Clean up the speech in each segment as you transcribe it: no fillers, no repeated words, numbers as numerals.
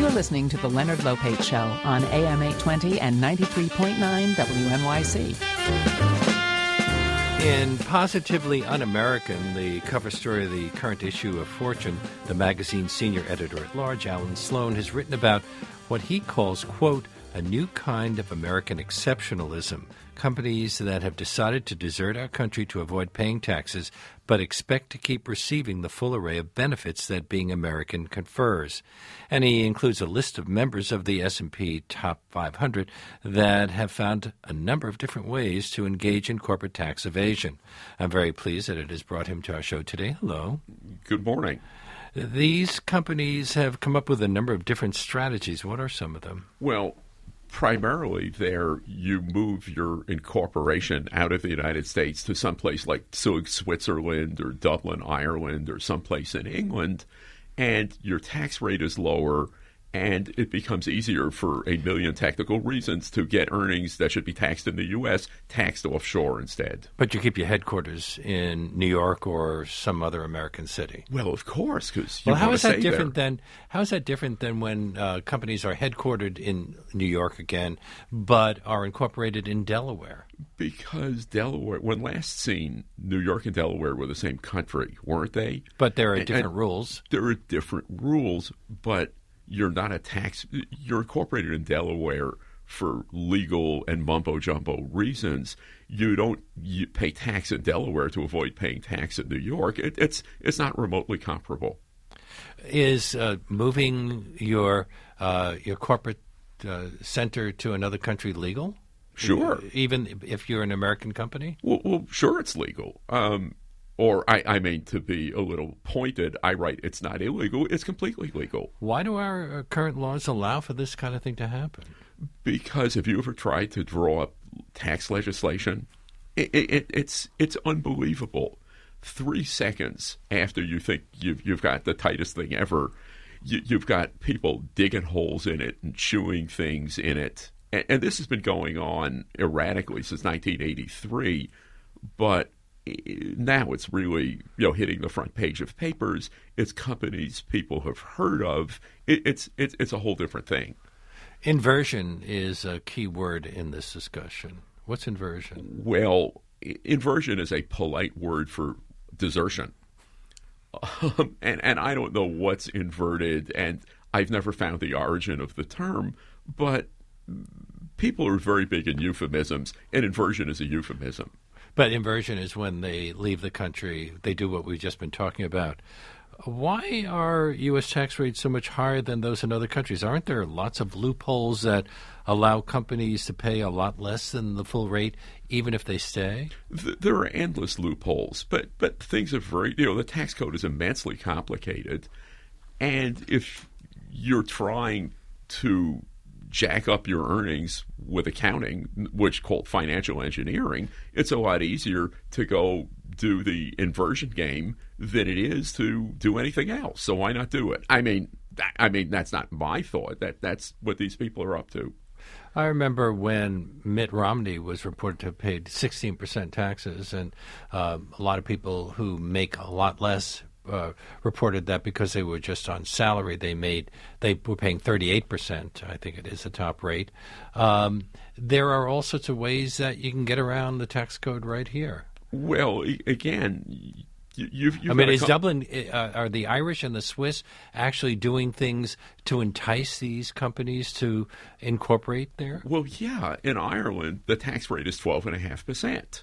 You're listening to The Leonard Lopate Show on AM 820 and 93.9 WNYC. In Positively Un-American, the cover story of the current issue of Fortune, the magazine's senior editor-at-large, Alan Sloan, has written about what he calls, quote, a new kind of American exceptionalism. Companies that have decided to desert our country to avoid paying taxes, but expect to keep receiving the full array of benefits that being American confers. And he includes a list of members of the S&P Top 500 that have found a number of different ways to engage in corporate tax evasion. I'm very pleased that it has brought him to our show today. Hello. Good morning. These companies have come up with a number of different strategies. What are some of them? Well, primarily there you move your incorporation out of the United States to someplace like Zug, Switzerland, or Dublin, Ireland, or someplace in England, and your tax rate is lower, and it becomes easier for a million technical reasons to get earnings that should be taxed in the U.S. taxed offshore instead. But you keep your headquarters in New York or some other American city. Well, of course, because you how want is to that stay different there. than how is that different than when companies are headquartered in New York again, but are incorporated in Delaware? Because Delaware, when last seen, New York and Delaware were the same country, weren't they? But there are different rules. There are different rules, but you're not a tax. You're incorporated in Delaware for legal and mumbo-jumbo reasons. You pay tax in Delaware to avoid paying tax in New York. It's not remotely comparable. Is moving your corporate center to another country legal? Sure. Even if you're an American company? Well, sure, it's legal. Or I mean, to be a little pointed, I write it's not illegal, it's completely legal. Why do our current laws allow for this kind of thing to happen? Because have you ever tried to draw up tax legislation? It's unbelievable. 3 seconds after you think you've got the tightest thing ever, you've got people digging holes in it and chewing things in it. And this has been going on erratically since 1983, but now it's really, hitting the front page of papers. It's companies people have heard of. It's a whole different thing. Inversion is a key word in this discussion. What's inversion? Well, inversion is a polite word for desertion. And I don't know what's inverted, and I've never found the origin of the term, but people are very big in euphemisms, and inversion is a euphemism. But inversion is when they leave the country, they do what we've just been talking about. Why are U.S. tax rates so much higher than those in other countries? Aren't there lots of loopholes that allow companies to pay a lot less than the full rate, even if they stay? There are endless loopholes, but things are the tax code is immensely complicated. And if you're trying to jack up your earnings with accounting, which called financial engineering, it's a lot easier to go do the inversion game than it is to do anything else. So why not do it? I mean that's not my thought. That's what these people are up to. I remember when Mitt Romney was reported to have paid 16% taxes, and a lot of people who make a lot less reported that because they were just on salary, they were paying 38%. I think it is the top rate. There are all sorts of ways that you can get around the tax code right here. Well, again, is Dublin, are the Irish and the Swiss actually doing things to entice these companies to incorporate there? Well, yeah. In Ireland, the tax rate is 12.5%.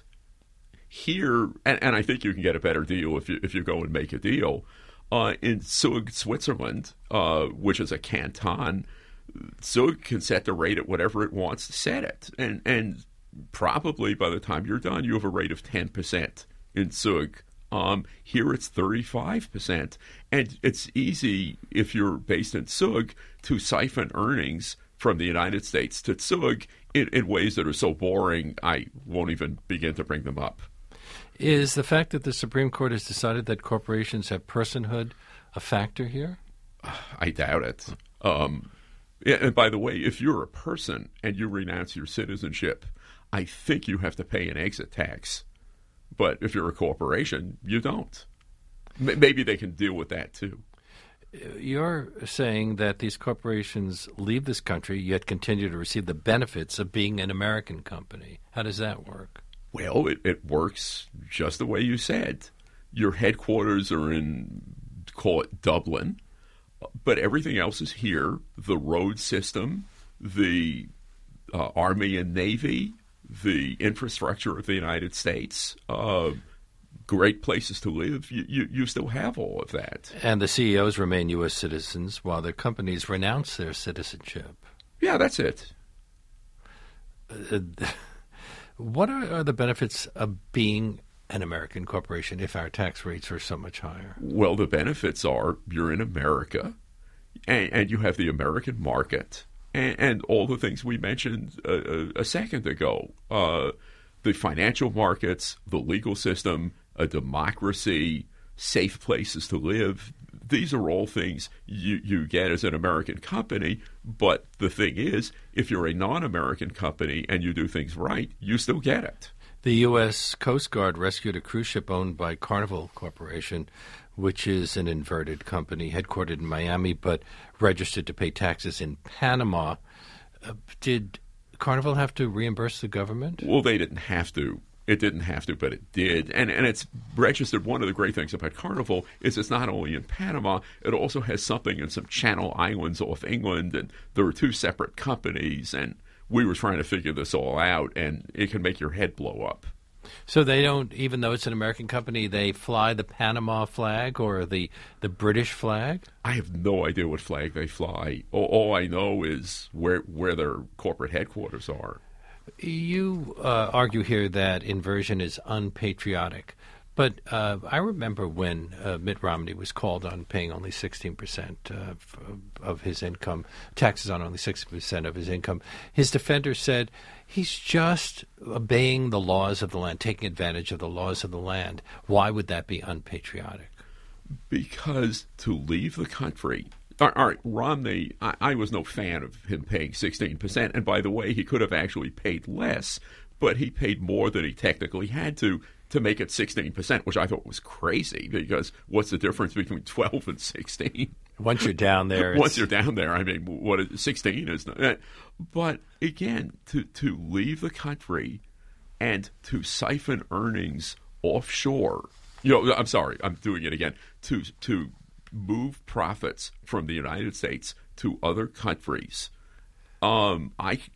Here, and I think you can get a better deal if you go and make a deal. In Zug, Switzerland, which is a canton, Zug can set the rate at whatever it wants to set it. And probably by the time you're done, you have a rate of 10% in Zug. Here it's 35%. And it's easy, if you're based in Zug, to siphon earnings from the United States to Zug in ways that are so boring, I won't even begin to bring them up. Is the fact that the Supreme Court has decided that corporations have personhood a factor here? I doubt it. And by the way, if you're a person and you renounce your citizenship, I think you have to pay an exit tax. But if you're a corporation, you don't. Maybe they can deal with that too. You're saying that these corporations leave this country yet continue to receive the benefits of being an American company. How does that work? Well, it works just the way you said. Your headquarters are in, call it Dublin, but everything else is here. The road system, the Army and Navy, the infrastructure of the United States, great places to live. You still have all of that. And the CEOs remain U.S. citizens while their companies renounce their citizenship. Yeah, that's it. What are the benefits of being an American corporation if our tax rates are so much higher? Well, the benefits are you're in America, and you have the American market, and all the things we mentioned a second ago. The financial markets, the legal system, a democracy, safe places to live. These are all things you get as an American company, but the thing is, if you're a non-American company and you do things right, you still get it. The U.S. Coast Guard rescued a cruise ship owned by Carnival Corporation, which is an inverted company headquartered in Miami but registered to pay taxes in Panama. Did Carnival have to reimburse the government? Well, they didn't have to. It didn't have to, but it did. And it's registered. One of the great things about Carnival is it's not only in Panama, it also has something in some Channel Islands off England, and there are two separate companies, and we were trying to figure this all out, and it can make your head blow up. So they don't, even though it's an American company, they fly the Panama flag or the British flag? I have no idea what flag they fly. All I know is where their corporate headquarters are. You argue here that inversion is unpatriotic, but I remember when Mitt Romney was called on paying only 16% of his income, taxes on only 60% of his income. His defender said he's just obeying the laws of the land, taking advantage of the laws of the land. Why would that be unpatriotic? Because to leave the country... All right, Romney, I was no fan of him paying 16%. And by the way, he could have actually paid less, but he paid more than he technically had to make it 16%, which I thought was crazy because what's the difference between 12 and 16? Once you're down there. Once you're down there, I mean, what 16 is not. But again, to leave the country and to siphon earnings offshore, I'm sorry, I'm doing it again, to move profits from the United States to other countries, in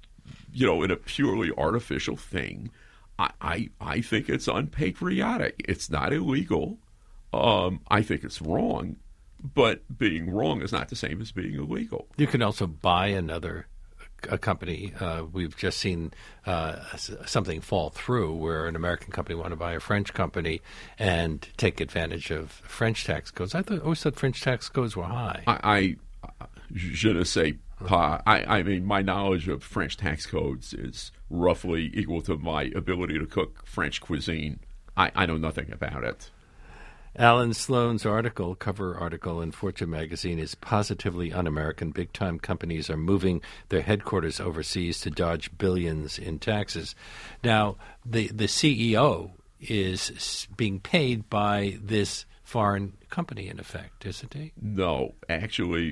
a purely artificial thing, I think it's unpatriotic. It's not illegal. I think it's wrong, but being wrong is not the same as being illegal. You can also buy a company. We've just seen something fall through where an American company wanted to buy a French company and take advantage of French tax codes. I always thought French tax codes were high. Je ne sais pas. I mean, my knowledge of French tax codes is roughly equal to my ability to cook French cuisine. I know nothing about it. Alan Sloan's cover article in Fortune magazine is positively un-American. Big-time companies are moving their headquarters overseas to dodge billions in taxes. Now, the CEO is being paid by this foreign company, in effect, isn't he? No, actually,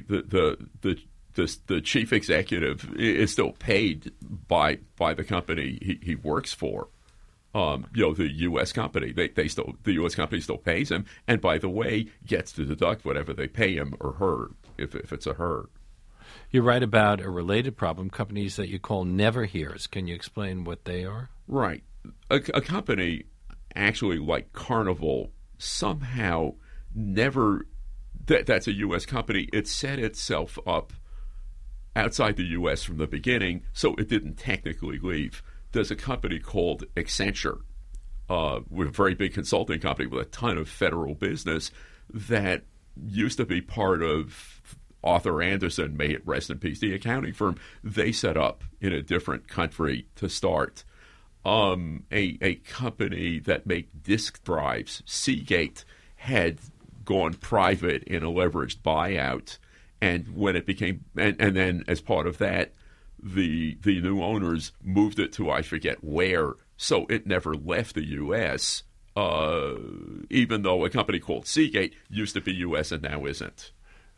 the chief executive is still paid by the company he works for. The U.S. company, the U.S. company still pays him, and by the way, gets to deduct whatever they pay him or her, if it's a her. You write about a related problem, companies that you call never hears. Can you explain what they are? Right. A company actually like Carnival somehow never, that's a U.S. company, it set itself up outside the U.S. from the beginning, so it didn't technically leave. There's a company called Accenture, with a very big consulting company with a ton of federal business that used to be part of Arthur Andersen, may it rest in peace, the accounting firm. They set up in a different country to start. A company that make disk drives, Seagate, had gone private in a leveraged buyout, and when it became, and then as part of that, the new owners moved it to I forget where, so it never left the U.S., even though a company called Seagate used to be U.S. and now isn't.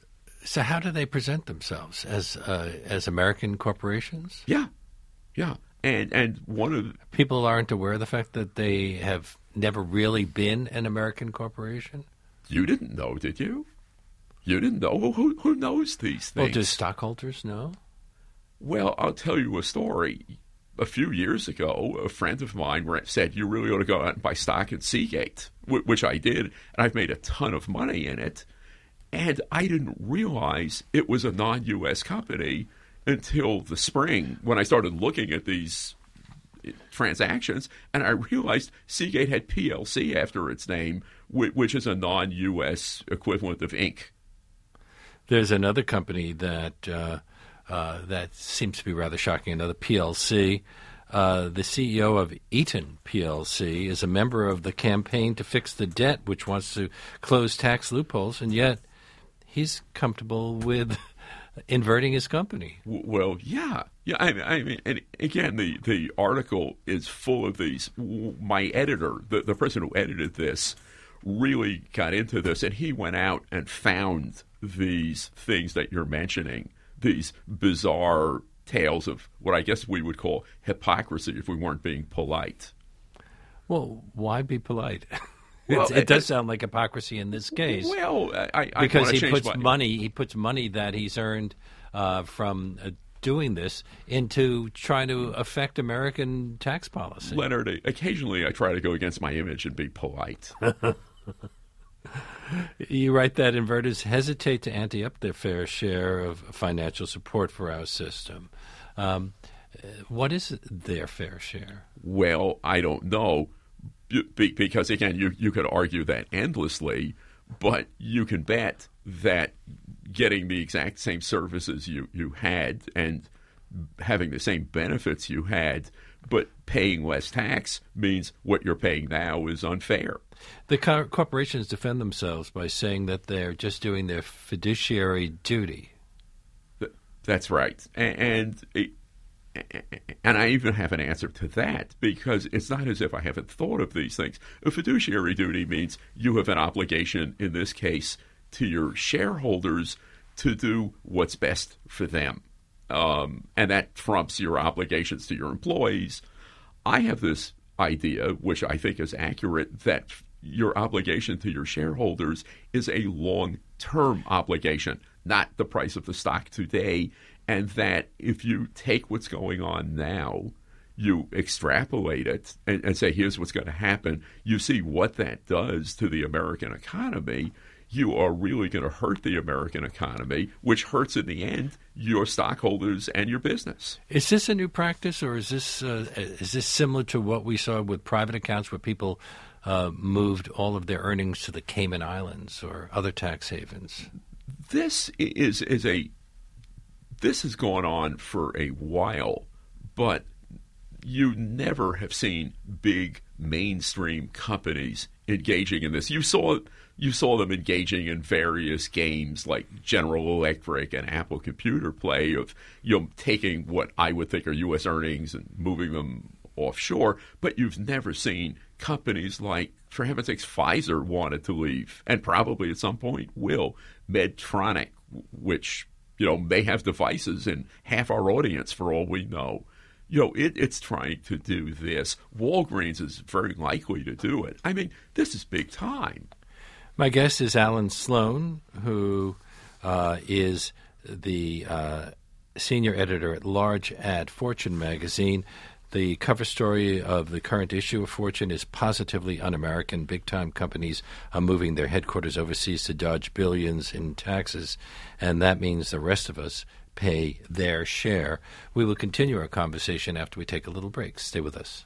So how do they present themselves as American corporations? Yeah, and one of People aren't aware of the fact that they have never really been an American corporation. you didn't know, did you? You didn't know. Well, who knows these Well, things? do stockholders know? Well, I'll tell you a story. A few years ago, a friend of mine said, you really ought to go out and buy stock in Seagate, which I did, and I've made a ton of money in it. And I didn't realize it was a non-U.S. company until the spring when I started looking at these transactions, and I realized Seagate had PLC after its name, which is a non-U.S. equivalent of Inc. There's another company that that seems to be rather shocking, another PLC. The CEO of Eaton PLC is a member of the Campaign to Fix the Debt, which wants to close tax loopholes, and yet he's comfortable with inverting his company. Well, yeah. I mean, and again, the article is full of these. My editor, the person who edited this, really got into this, and he went out and found these things that you're mentioning, these bizarre tales of what I guess we would call hypocrisy if we weren't being polite. Well, why be polite? Well, it does sound like hypocrisy in this case. Well, I because wanna he change puts money that he's earned from doing this into trying to affect American tax policy. Leonard, occasionally I try to go against my image and be polite. You write that inverters hesitate to ante up their fair share of financial support for our system. What is their fair share? Well, I don't know, because, again, you could argue that endlessly, but you can bet that getting the exact same services you had and having the same benefits you had, but paying less tax means what you're paying now is unfair. The corporations defend themselves by saying that they're just doing their fiduciary duty. That's right. And I even have an answer to that, because it's not as if I haven't thought of these things. A fiduciary duty means you have an obligation, in this case, to your shareholders to do what's best for them. And that trumps your obligations to your employees. I have this idea, which I think is accurate, that your obligation to your shareholders is a long-term obligation, not the price of the stock today, and that if you take what's going on now, you extrapolate it and say, here's what's going to happen, you see what that does to the American economy, you are really going to hurt the American economy, which hurts in the end your stockholders and your business. Is this a new practice, or is this similar to what we saw with private accounts where people moved all of their earnings to the Cayman Islands or other tax havens? This has gone on for a while, but you never have seen big mainstream companies engaging in this. You saw them engaging in various games like General Electric and Apple Computer Play of taking what I would think are U.S. earnings and moving them offshore, but you've never seen companies like, for heaven's sakes, Pfizer wanted to leave, and probably at some point will. Medtronic, which may have devices in half our audience for all we know. It's trying to do this. Walgreens is very likely to do it. I mean, this is big time. My guest is Alan Sloan, who is the senior editor-at-large at Fortune magazine. The cover story of the current issue of Fortune is positively un-American. Big-time companies are moving their headquarters overseas to dodge billions in taxes, and that means the rest of us pay their share. We will continue our conversation after we take a little break. Stay with us.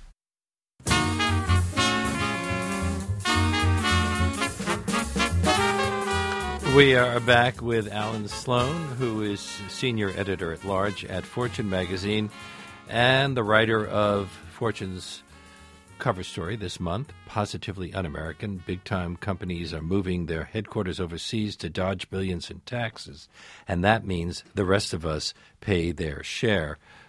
We are back with Alan Sloan, who is senior editor-at-large at Fortune magazine and the writer of Fortune's cover story this month, Positively Un-American. Big-time companies are moving their headquarters overseas to dodge billions in taxes, and that means the rest of us pay their share.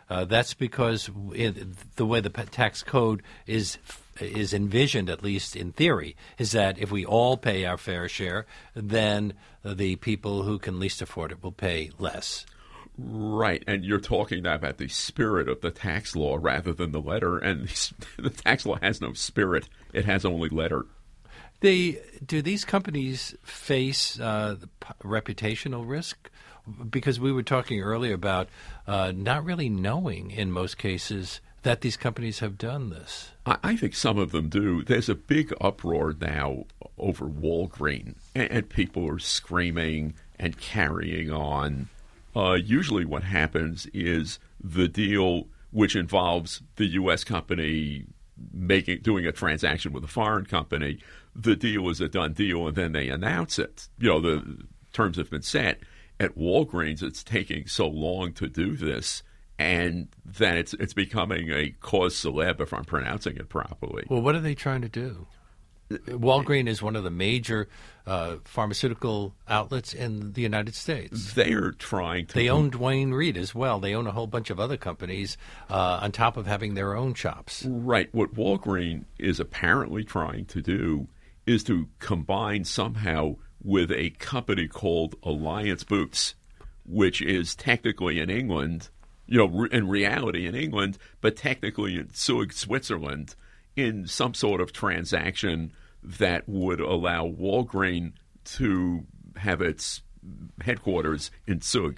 That's because the way the tax code is envisioned, at least in theory, is that if we all pay our fair share, then the people who can least afford it will pay less. Right, and you're talking now about the spirit of the tax law rather than the letter, and the tax law has no spirit. It has only letter. Do these companies face reputational risk? Because we were talking earlier about not really knowing, in most cases, that these companies have done this. I think some of them do. There's a big uproar now over Walgreen, and people are screaming and carrying on. Usually what happens is the deal, which involves the U.S. company doing a transaction with a foreign company, the deal is a done deal, and then they announce it. The terms have been set. At Walgreens, it's taking so long to do this, and then it's becoming a cause célèbre, if I'm pronouncing it properly. Well, what are they trying to do? Walgreens is one of the major pharmaceutical outlets in the United States. They are trying to... They own Duane Reade as well. They own a whole bunch of other companies on top of having their own shops. Right. What Walgreens is apparently trying to do is to combine somehow with a company called Alliance Boots, which is technically in England, in reality in England, but technically in Zug, Switzerland, in some sort of transaction that would allow Walgreens to have its headquarters in Zug.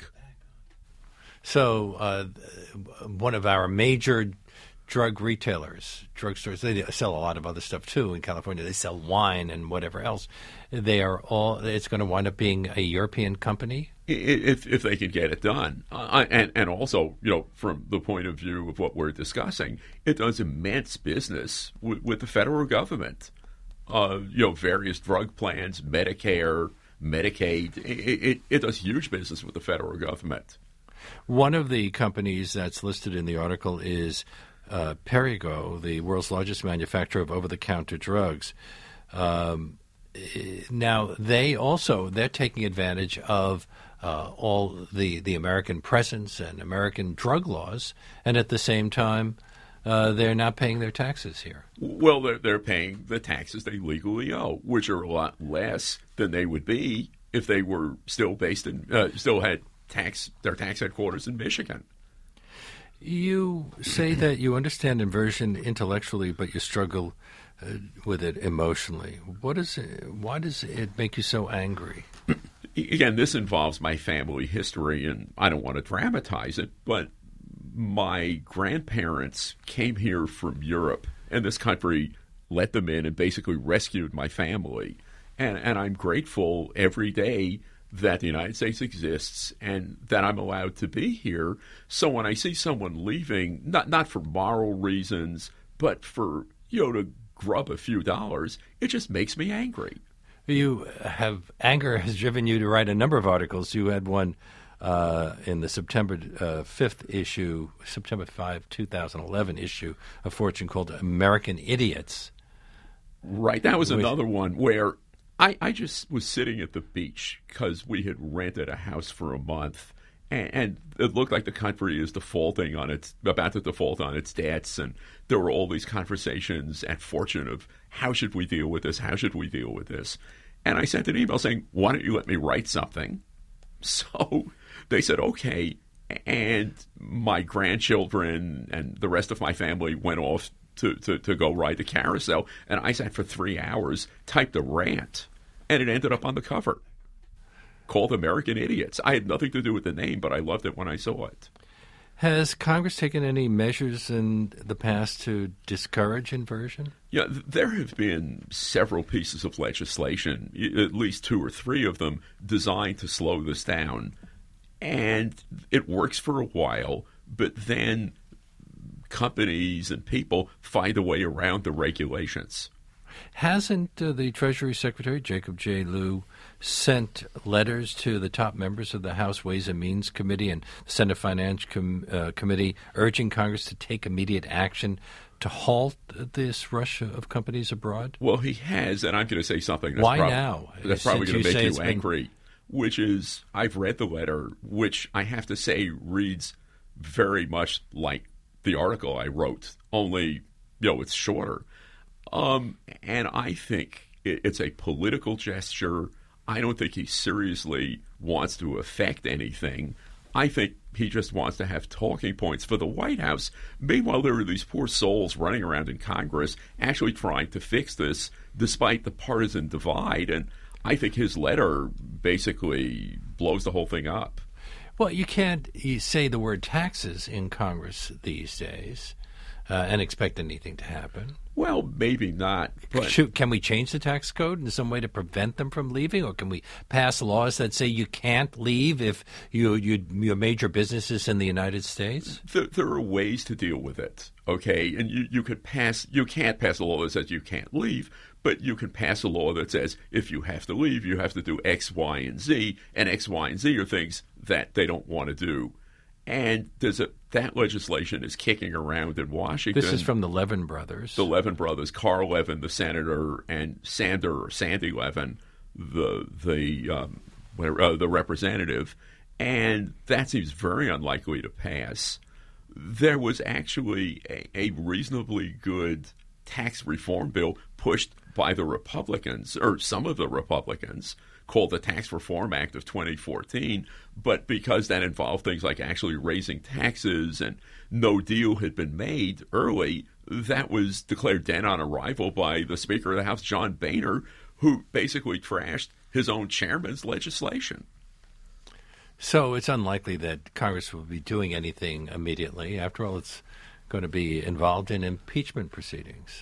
So one of our major drug retailers, drugstores, they sell a lot of other stuff too in California. They sell wine and whatever else. It's going to wind up being a European company? If they can get it done. And also, from the point of view of what we're discussing, it does immense business with the federal government. Various drug plans, Medicare, Medicaid. It does huge business with the federal government. One of the companies that's listed in the article is Perrigo, the world's largest manufacturer of over-the-counter drugs. Now, they're taking advantage of all the American presence and American drug laws, and at the same time, they're not paying their taxes here. Well, they're paying the taxes they legally owe, which are a lot less than they would be if they were still based in still had their tax headquarters in Michigan. You say that you understand inversion intellectually, but you struggle with it emotionally. Why does it make you so angry? Again, this involves my family history, and I don't want to dramatize it, but my grandparents came here from Europe, and this country let them in and basically rescued my family. And I'm grateful every day that the United States exists and that I'm allowed to be here. So when I see someone leaving, not for moral reasons, but for, to grub a few dollars, it just makes me angry. Anger has driven you to write a number of articles. You had one in the September 5th issue, September 5, 2011 issue of Fortune called American Idiots. Right. That was another one where I just was sitting at the beach because we had rented a house for a month, and it looked like the country is about to default on its debts, and there were all these conversations at Fortune of how should we deal with this? How should we deal with this? And I sent an email saying, why don't you let me write something? So they said, okay, and my grandchildren and the rest of my family went off to go ride the carousel, and I sat for 3 hours, typed a rant, and it ended up on the cover, called American Idiots. I had nothing to do with the name, but I loved it when I saw it. Has Congress taken any measures in the past to discourage inversion? Yeah, there have been several pieces of legislation, at least 2 or 3 of them, designed to slow this down. And it works for a while, but then companies and people find a way around the regulations. Hasn't the Treasury Secretary, Jacob J. Lew, sent letters to the top members of the House Ways and Means Committee and Senate Finance Committee urging Congress to take immediate action to halt this rush of companies abroad? Well, he has, and I'm going to say something that's that's probably going to make you angry, which is I've read the letter, which I have to say reads very much like the article I wrote, only it's shorter. And I think it's a political gesture. I don't think he seriously wants to affect anything. I think he just wants to have talking points for the White House. Meanwhile, there are these poor souls running around in Congress actually trying to fix this despite the partisan divide. And I think his letter basically blows the whole thing up. Well, you can't say the word taxes in Congress these days and expect anything to happen. Well, maybe not. But Can we change the tax code in some way to prevent them from leaving, or can we pass laws that say you can't leave if your major business is in the United States? There are ways to deal with it, okay? And you can't pass a law that says you can't leave, but you can pass a law that says if you have to leave, you have to do X, Y, and Z, and X, Y, and Z are things that they don't want to do. And that legislation is kicking around in Washington. This is from the Levin brothers. The Levin brothers, Carl Levin, the senator, and Sandy Levin, the representative. And that seems very unlikely to pass. There was actually a reasonably good tax reform bill pushed by the Republicans, or some of the Republicans, called the Tax Reform Act of 2014, but because that involved things like actually raising taxes and no deal had been made early, that was declared dead on arrival by the Speaker of the House, John Boehner, who basically trashed his own chairman's legislation. So it's unlikely that Congress will be doing anything immediately. After all, it's going to be involved in impeachment proceedings.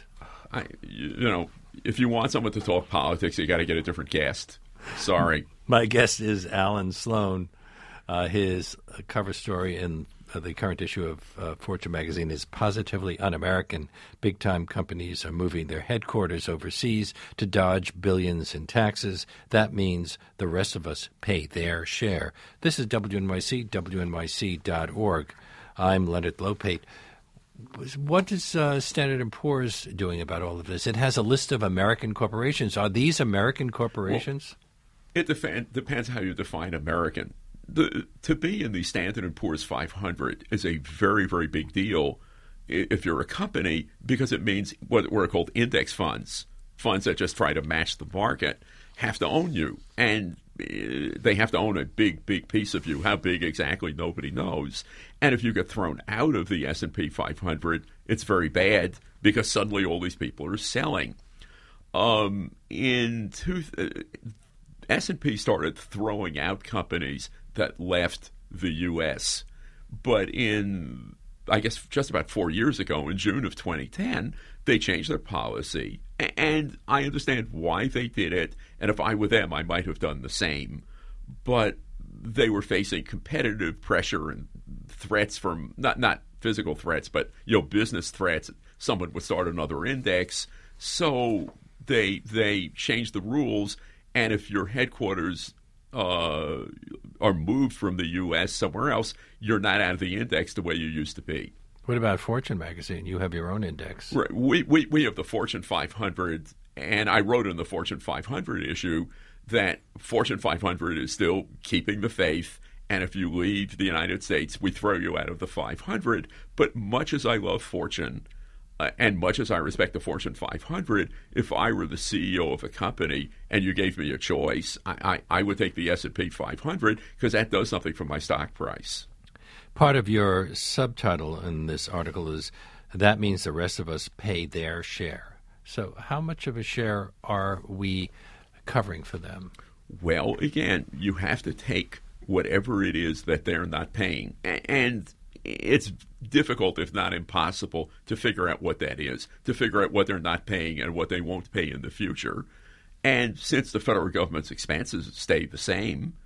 If you want someone to talk politics, you got to get a different guest. Sorry. My guest is Alan Sloan. His cover story in the current issue of Fortune magazine is positively un-American. Big-time companies are moving their headquarters overseas to dodge billions in taxes. That means the rest of us pay their share. This is WNYC, WNYC.org. I'm Leonard Lopate. What is Standard & Poor's doing about all of this? It has a list of American corporations. Are these American corporations? Well, it depends how you define American. To be in the Standard & Poor's 500 is a very, very big deal if you're a company, because it means what are called index funds that just try to match the market, have to own you. And they have to own a big, big piece of you. How big exactly, nobody knows. And if you get thrown out of the S&P 500, it's very bad because suddenly all these people are selling. S&P started throwing out companies that left the U.S., but I guess just about 4 years ago, in June of 2010, they changed their policy. And I understand why they did it, and if I were them, I might have done the same. But they were facing competitive pressure and threats from, not physical threats, but business threats. Someone would start another index. So they changed the rules, and if your headquarters are moved from the U.S. somewhere else, you're not out of the index the way you used to be. What about Fortune magazine? You have your own index. Right. We have the Fortune 500, and I wrote in the Fortune 500 issue that Fortune 500 is still keeping the faith, and if you leave the United States, we throw you out of the 500. But much as I love Fortune, and much as I respect the Fortune 500, if I were the CEO of a company and you gave me a choice, I would take the S&P 500 because that does something for my stock price. Part of your subtitle in this article is, that means the rest of us pay their share. So how much of a share are we covering for them? Well, again, you have to take whatever it is that they're not paying. And it's difficult, if not impossible, to figure out what that is, to figure out what they're not paying and what they won't pay in the future. And since the federal government's expenses stay the same,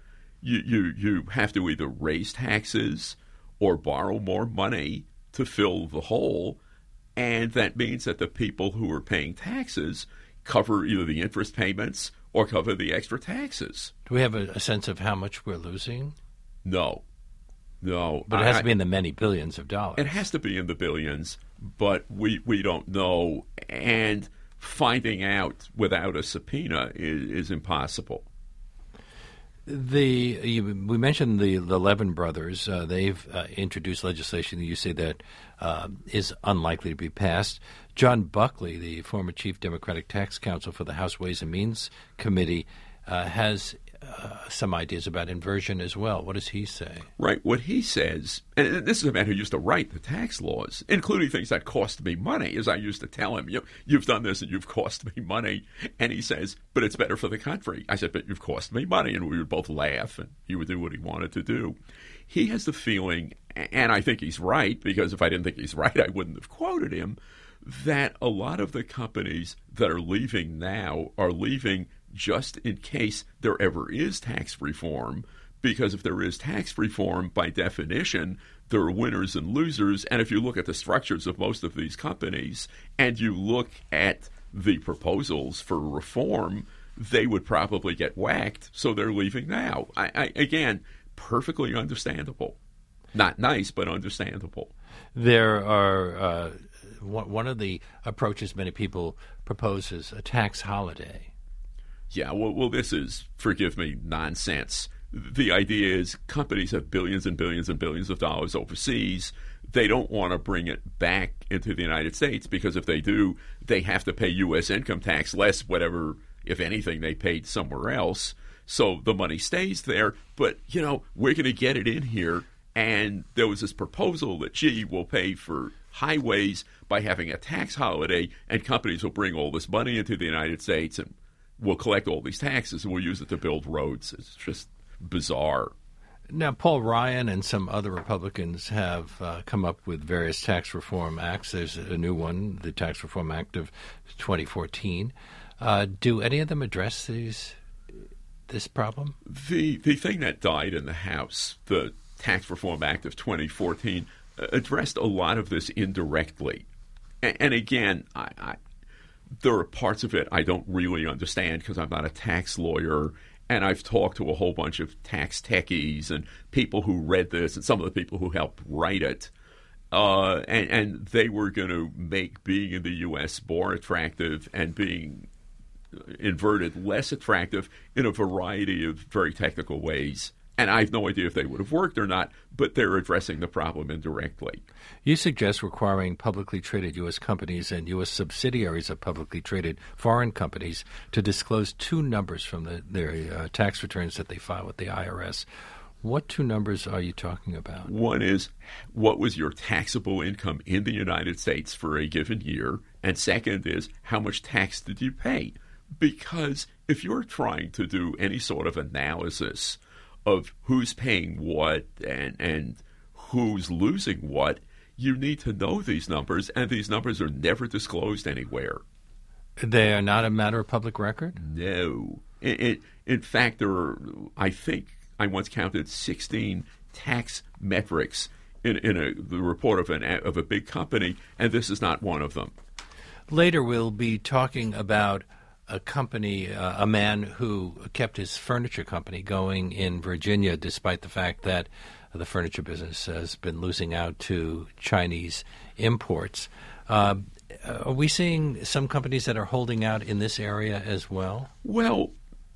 you have to either raise taxes or borrow more money to fill the hole. And that means that the people who are paying taxes cover either the interest payments or cover the extra taxes. Do we have a sense of how much we're losing? No. But it has to be in the many billions of dollars. It has to be in the billions, but we don't know. And finding out without a subpoena is impossible. We mentioned the Levin brothers. They've introduced legislation that you say that is unlikely to be passed. John Buckley, the former chief Democratic tax counsel for the House Ways and Means Committee, has some ideas about inversion as well. What does he say? Right. What he says, and this is a man who used to write the tax laws, including things that cost me money, as I used to tell him, you've done this and you've cost me money. And he says, but it's better for the country. I said, but you've cost me money. And we would both laugh, and he would do what he wanted to do. He has the feeling, and I think he's right, because if I didn't think he's right, I wouldn't have quoted him, that a lot of the companies that are leaving now are leaving just in case there ever is tax reform, because if there is tax reform, by definition, there are winners and losers. And if you look at the structures of most of these companies and you look at the proposals for reform, they would probably get whacked, so they're leaving now. Again, perfectly understandable. Not nice, but understandable. There are one of the approaches many people propose is a tax holiday. Yeah, well, this is, forgive me, nonsense. The idea is companies have billions and billions and billions of dollars overseas. They don't want to bring it back into the United States, because if they do, they have to pay U.S. income tax, less whatever, if anything, they paid somewhere else. So the money stays there, but, we're going to get it in here. And there was this proposal that, we'll pay for highways by having a tax holiday, and companies will bring all this money into the United States and we'll collect all these taxes and we'll use it to build roads. It's just bizarre. Now, Paul Ryan and some other Republicans have come up with various tax reform acts. There's a new one, the Tax Reform Act of 2014. Do any of them address this problem? The thing that died in the House, the Tax Reform Act of 2014, addressed a lot of this indirectly. And again, there are parts of it I don't really understand because I'm not a tax lawyer, and I've talked to a whole bunch of tax techies and people who read this and some of the people who helped write it. And they were going to make being in the U.S. more attractive and being inverted less attractive in a variety of very technical ways. And I have no idea if they would have worked or not, but they're addressing the problem indirectly. You suggest requiring publicly traded U.S. companies and U.S. subsidiaries of publicly traded foreign companies to disclose two numbers from their tax returns that they file with the IRS. What two numbers are you talking about? One is, what was your taxable income in the United States for a given year? And second is, how much tax did you pay? Because if you're trying to do any sort of analysis of who's paying what and who's losing what, you need to know these numbers, and these numbers are never disclosed anywhere. They are not a matter of public record? No. In fact, there are, I think, I once counted 16 tax metrics in the report of a big company, and this is not one of them. Later we'll be talking about a company, a man who kept his furniture company going in Virginia despite the fact that the furniture business has been losing out to Chinese imports. Are we seeing some companies that are holding out in this area as well? Well,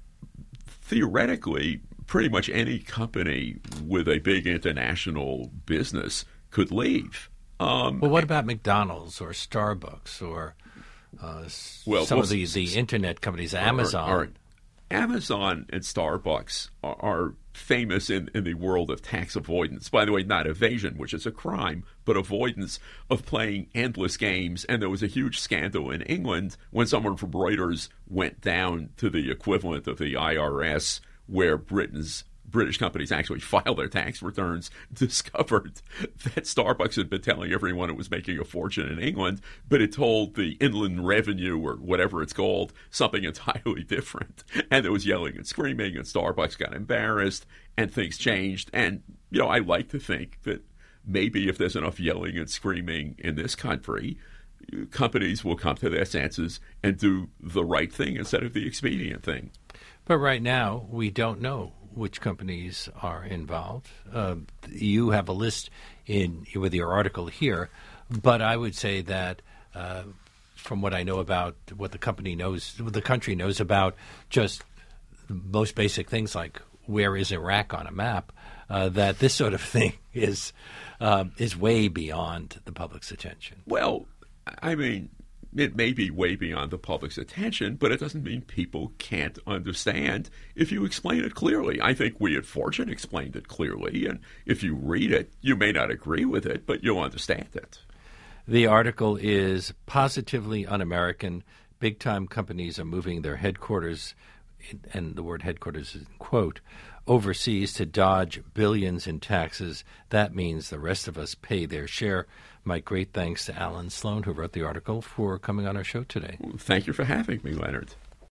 theoretically, pretty much any company with a big international business could leave. Well, what about McDonald's or Starbucks or some of the internet companies, Amazon? Amazon and Starbucks are famous in the world of tax avoidance. By the way, not evasion, which is a crime, but avoidance of playing endless games. And there was a huge scandal in England when someone from Reuters went down to the equivalent of the IRS, where British companies actually file their tax returns, discovered that Starbucks had been telling everyone it was making a fortune in England, but it told the Inland Revenue, or whatever it's called, something entirely different. And there was yelling and screaming, and Starbucks got embarrassed, and things changed. And, I like to think that maybe if there's enough yelling and screaming in this country, companies will come to their senses and do the right thing instead of the expedient thing. But right now, we don't know which companies are involved. You have a list with your article here, but I would say that from what I know about what the country knows about just the most basic things like where is Iraq on a map, that this sort of thing is way beyond the public's attention. Well, I mean, it may be way beyond the public's attention, but it doesn't mean people can't understand if you explain it clearly. I think we at Fortune explained it clearly, and if you read it, you may not agree with it, but you'll understand it. The article is positively un-American. Big-time companies are moving their headquarters, and the word headquarters is in quote, overseas to dodge billions in taxes. That means the rest of us pay their share. My great thanks to Alan Sloan, who wrote the article, for coming on our show today. Thank you for having me, Leonard.